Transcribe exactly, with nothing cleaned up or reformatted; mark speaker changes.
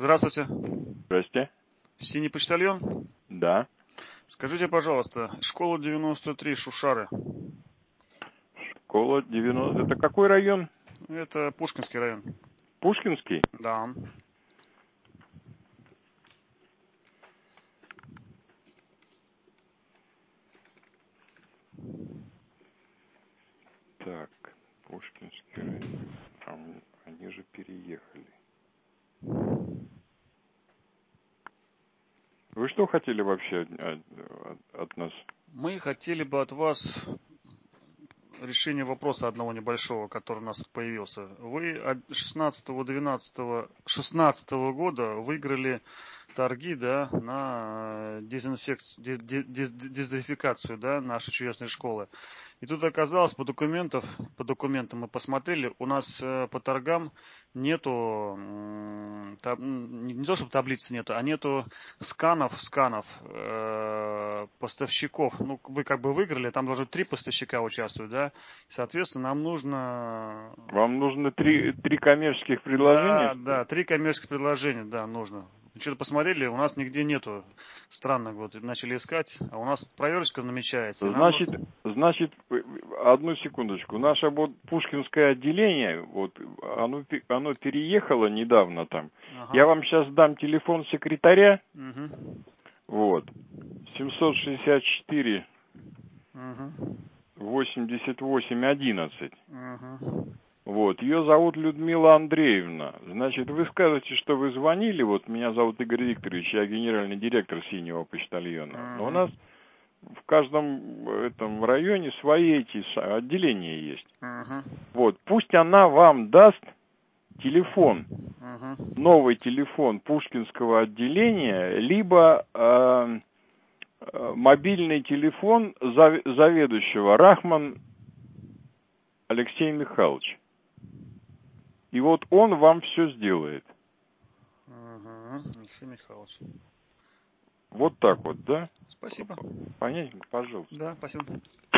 Speaker 1: Здравствуйте.
Speaker 2: Здрасте.
Speaker 1: Синий почтальон?
Speaker 2: Да.
Speaker 1: Скажите, пожалуйста, школа девяносто три, Шушары.
Speaker 2: Школа девяносто... Это какой район?
Speaker 1: Это Пушкинский район.
Speaker 2: Пушкинский?
Speaker 1: Да.
Speaker 2: Так, Пушкинский район. А они же переехали. Вы что хотели вообще от, от, от нас?
Speaker 1: Мы хотели бы от вас решение вопроса одного небольшого, который у нас тут появился. Вы шестнадцатого двенадцатого шестнадцатого года выиграли торги, да, на дезинфекцию, дезинфекцию, да, нашей чудесной школы. И тут оказалось, по документам, по документам мы посмотрели, у нас э, по торгам нету, э, таб, не, не то чтобы таблицы нету, а нету сканов, сканов э, поставщиков. Ну, вы как бы выиграли, там должны три поставщика участвовать, да. Соответственно, нам нужно...
Speaker 2: Вам нужно три, три коммерческих
Speaker 1: Да,
Speaker 2: предложения?
Speaker 1: да, три коммерческих предложения, да, нужно. Что-то посмотрели, у нас нигде нету. Странно, вот начали искать, а у нас проверочка намечается.
Speaker 2: Значит,
Speaker 1: нужно...
Speaker 2: значит, одну секундочку. Наше вот Пушкинское отделение, вот оно, оно переехало недавно там.
Speaker 1: Ага.
Speaker 2: Я вам сейчас дам телефон секретаря.
Speaker 1: Угу.
Speaker 2: Вот. семьсот шестьдесят четыре
Speaker 1: Угу.
Speaker 2: восемьдесят восемь одиннадцать.
Speaker 1: Угу.
Speaker 2: Вот, ее зовут Людмила Андреевна. Значит, вы скажете, что вы звонили, вот меня зовут Игорь Викторович, я генеральный директор Синего почтальона.
Speaker 1: Uh-huh.
Speaker 2: Но у нас в каждом этом районе свои эти отделения есть.
Speaker 1: Uh-huh.
Speaker 2: Вот, пусть она вам даст телефон,
Speaker 1: Uh-huh.
Speaker 2: новый телефон Пушкинского отделения, либо э, э, мобильный телефон зав- заведующего Рахман Алексей Михайлович. И вот он вам все сделает.
Speaker 1: Ага, Алексей Михайлович.
Speaker 2: Вот так вот, да?
Speaker 1: Спасибо.
Speaker 2: Понятненько, пожалуйста.
Speaker 1: Да, спасибо.